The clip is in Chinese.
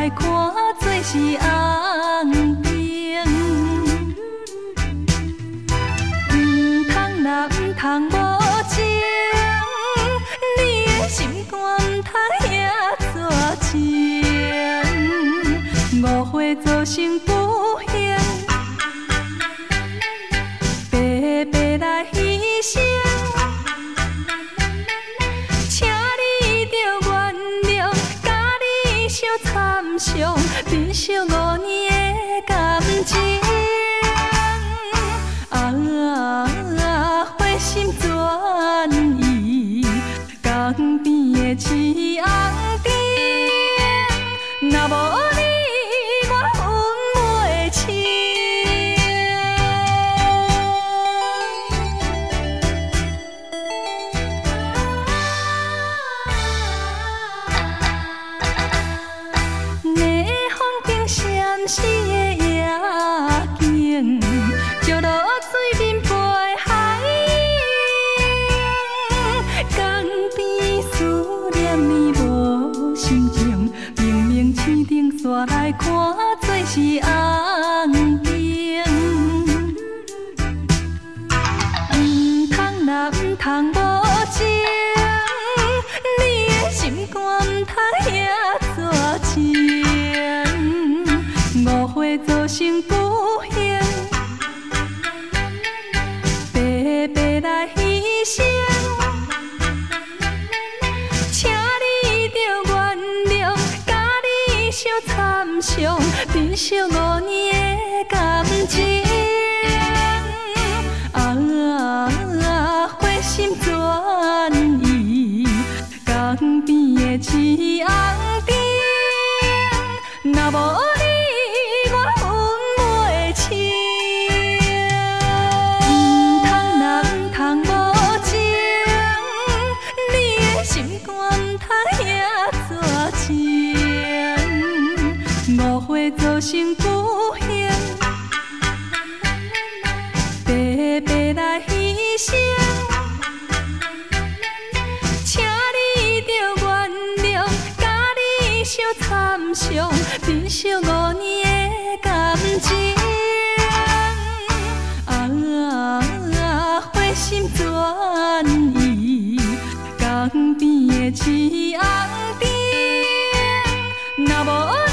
来看做是红灯，唔通啦唔通无情，你的心肝唔通遐绝情，误会造成不幸，白白来牺牲。惨伤，珍惜5年的感情。花心转移，江边的刺红灯，若无你，我阮袂清。闪烁的夜景，石落水面陪海涌，江边思念你无心情，明明青灯煞来看做是红灯，唔通啦唔通无情，你的心肝唔通遐绝情。误会造成不幸，白白来牺牲，请你着原谅，甲你受惨伤，珍惜5年的感情。花心转移，江边的刺红灯，若无误会造成不幸，白白来牺牲，请你着原谅，甲你受惨伤，珍惜5年的感情。花心转移，江边的刺红灯，若无